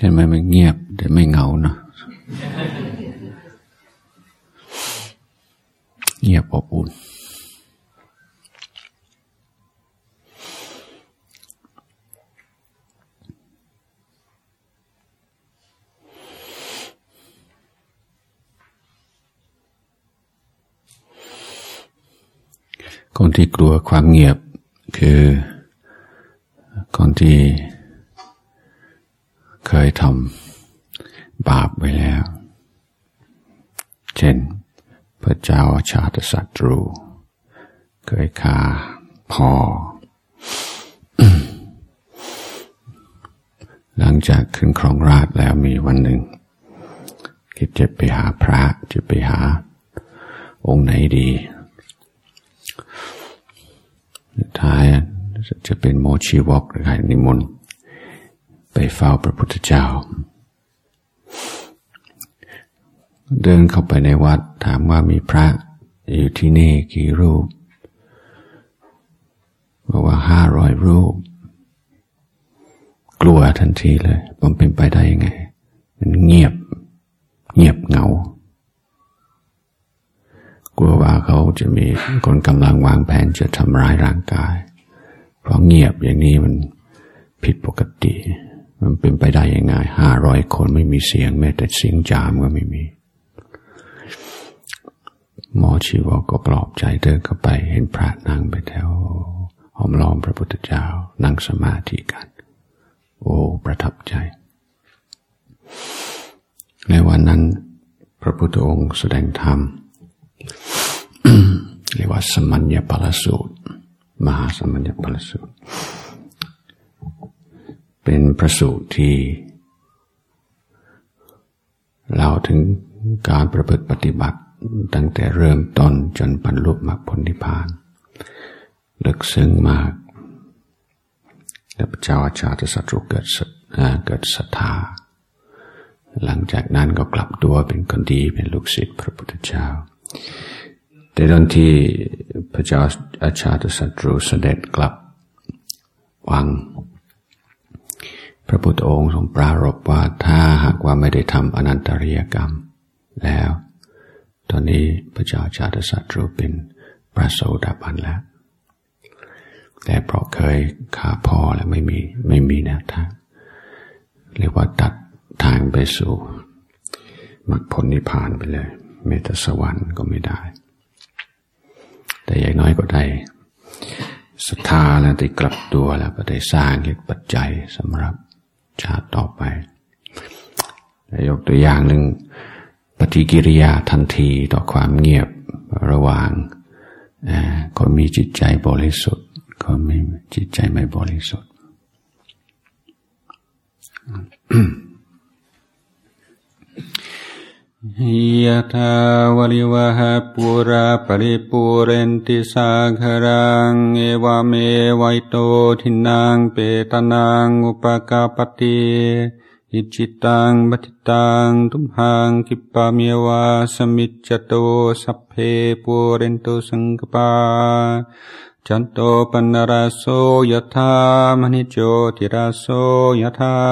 ห็นไหมมันเงียบแต่ไม่เหงาเนาะเงียบอบอุ่นคนที่กลัวความเงียบคือคนที่เคยทำบาปไว้แล้วเช่นพระเจ้าอาชาติศัตรูเคยฆ่าพ่อ หลังจากขึ้นครองราชย์แล้วมีวันหนึ่งคิดจะไปหาพระจะไปหาองค์ไหนดีสุดท้ายจะเป็นโมชีวกหรือใครนิมนต์ไปเฝ้าพระพุทธเจ้าเดินเข้าไปในวัดถามว่ามีพระอยู่ที่นี่กี่รูปบอกว่า500 รูปกลัวทันทีเลยมันเป็นไปได้ยังไงมันเงียบเหงากลัวว่าเขาจะมีคนกำลังวางแผนจะทำร้ายร่างกายเพราะเงียบอย่างนี้มันผิดปกติมันเป็นไปได้ยังไง500 คนไม่มีเสียงแม้แต่เสียงจามก็ไม่มีหมอชีวกก็ปลอบใจเดินเข้าไปเห็นพระนั่งไปแถวห้อมล้อมพระพุทธเจ้านั่งสมาธิกันโอ้ประทับใจในวันนั้นพระพุทธองค์แสดงธรรม เรียกว่าสมัญญปลสูตรมหาสมัญญปลสูตรเป็นพระสูตรที่เล่าถึงการประพฤติปฏิบัติตั้งแต่เริ่มต้นจนบรรลุมรรคผลนิพพานลึกซึ้งมากแล้วพระเจ้าอาชาติศัตรูเกิดศรัทธาหลังจากนั้นก็กลับตัวเป็นคนดีเป็นลูกศิษย์พระพุทธเจ้าแต่ตอนที่พระเจ้าอาชาติศัตรูเสด็จกลับวังพระพุทธองค์ทรงปรารภว่าถ้าหากว่าไม่ได้ทำอนันตริยกรรมแล้วตอนนี้พระเจ้าอาชาติศัตรูเป็นพระโสดาบันแล้วแต่เพราะเคยฆ่าพ่อแล้วไม่มีแนวทางเรียกว่าตัดทางไปสู่มรรคผลนิพพานไปเลยแม้แต่สวรรค์ก็ไม่ได้แต่อย่างน้อยก็ได้ศรัทธาแล้วได้กลับตัวแล้วก็ได้สร้างเหตุปัจจัยสำหรับชาติต่อไปยกตัวอย่างหนึ่งปฏิกิริยาทันทีต่อความเงียบระหว่างคนมีจิตใจบริสุทธิ์คนมีจิตใจไม่บริสุทธิ์ยะถาวริวหาปุราปริปุเรนติสาคารังเอวเมวัยโตทินังเปตานังอุปกาปติอิจิตังปฏิตังทุมหังคิปะเมวะสมิจจโตสัพเพปุเรนโตสังกปาจันโตปนราโสยถามณิโจติราโสยถา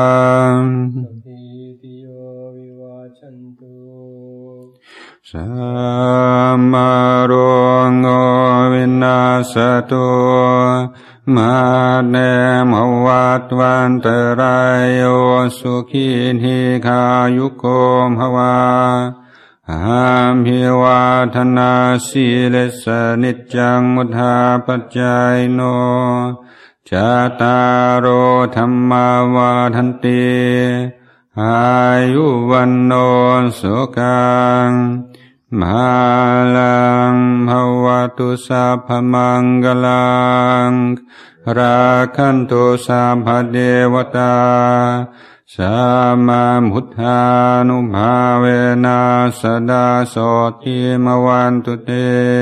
สัมมาโรงโอวินาสตุมาเนมวัตวันตรายโยสุขีนิคายุโกภวาอาภิวาทนาสีเลสนิจจังมุทาปัจจายโนจัตตารโอธัมมาวาทันติอายุวันโนสุขังมาลังภวตุสัพพมังกลังราคันตุสัพพเทวตาสัมมาพุทธานุภาเวนะสดาโสติมวันตุเต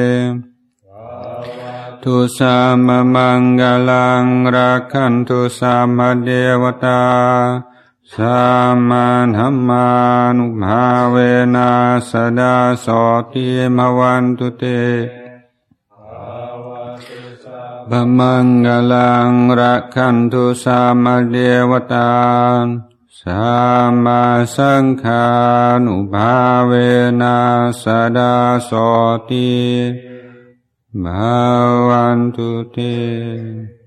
ทุสัมมามังกลังราคันตุสัพพเทวตาสัมมาธัมมานุภาเวนะสดาโสติมวันตุเตบมังกลังรักขันตุสัมมาเทวตาสัมมาสังฆานุภาเวนะสดาโสติภาวันตุเต